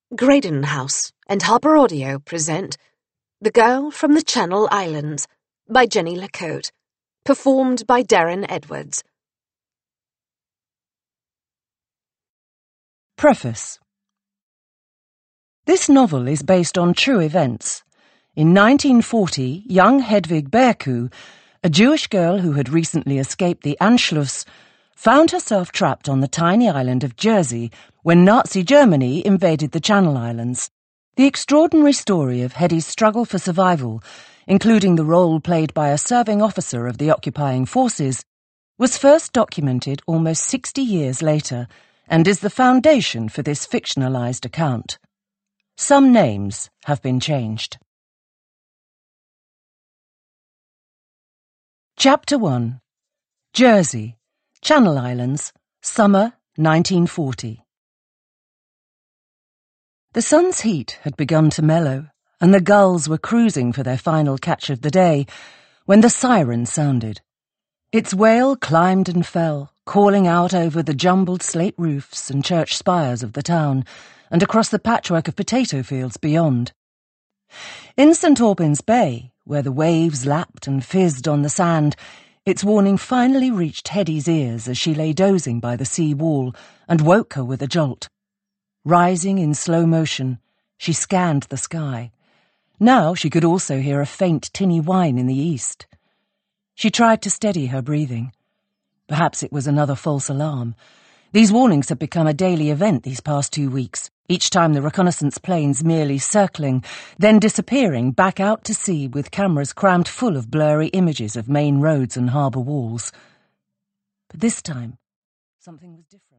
Graydon House and Harper Audio present The Girl from the Channel Islands by Jenny LaCote, performed by Darren Edwards. Preface. This novel is based on true events. In 1940, young Hedvig Berku, a Jewish girl who had recently escaped the Anschluss, found herself trapped on the tiny island of Jersey when Nazi Germany invaded the Channel Islands. The extraordinary story of Hetty's struggle for survival, including the role played by a serving officer of the occupying forces, was first documented almost 60 years later and is the foundation for this fictionalized account. Some names have been changed. Chapter 1. Jersey, Channel Islands, Summer 1940. The sun's heat had begun to mellow, and the gulls were cruising for their final catch of the day when the siren sounded. Its wail climbed and fell, calling out over the jumbled slate roofs and church spires of the town, and across the patchwork of potato fields beyond. In St. Albans Bay, where the waves lapped and fizzed on the sand, its warning finally reached Hetty's ears as she lay dozing by the sea wall and woke her with a jolt. Rising in slow motion, she scanned the sky. Now she could also hear a faint tinny whine in the east. She tried to steady her breathing. Perhaps it was another false alarm. These warnings had become a daily event these past 2 weeks, each time the reconnaissance planes merely circling, then disappearing back out to sea with cameras crammed full of blurry images of main roads and harbour walls. But this time, something was different.